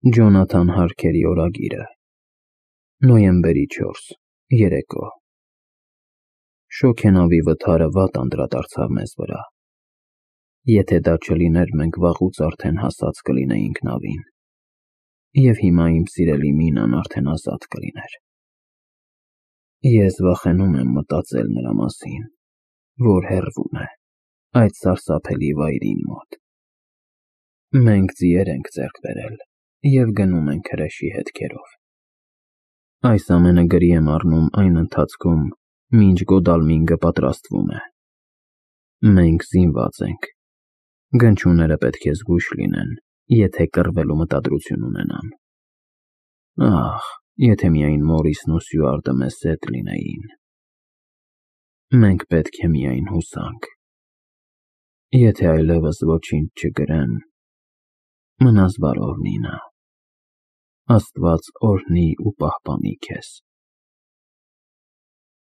Ջոնաթան Հարքերի օրագիրը, նոյեմբերի 4, երեկո։ Շոգենավի վթարը վատ անդրադարձավ մեզ վրա։ Եթե դա չլիներ, մենք վաղուց արդեն հասած կլինեինք նավին, և հիմա իմ սիրելի Մինան արդեն ազատ կլիներ։ Ես վախենում եմ մտածել նրա մասին, որ հեռվում է, այդ սարսափելի վայրին մոտ։ Մենք ձիեր ենք ձեռք բերել և գնում ենք հրեշի հետքերով։ Այս ամենը գրի եմ առնում այն ընթացքում, մինչ Գոդալմինգը պատրաստվում է։ Մենք զինված ենք։ Գնչուները պետք է զգույշ լինեն, եթե կռվելու մտադրություն ունենան։ Ահ, եթե միայն Մորիսն ու Սյուարտը մեզ հետ լինեին։ Մենք պետք է միայն հուսանք։ Եթե այլևս ոչինչ չգրեմ, մնաս բարով, Մինա։ Աստված օրհնի ու պահպանի քեզ։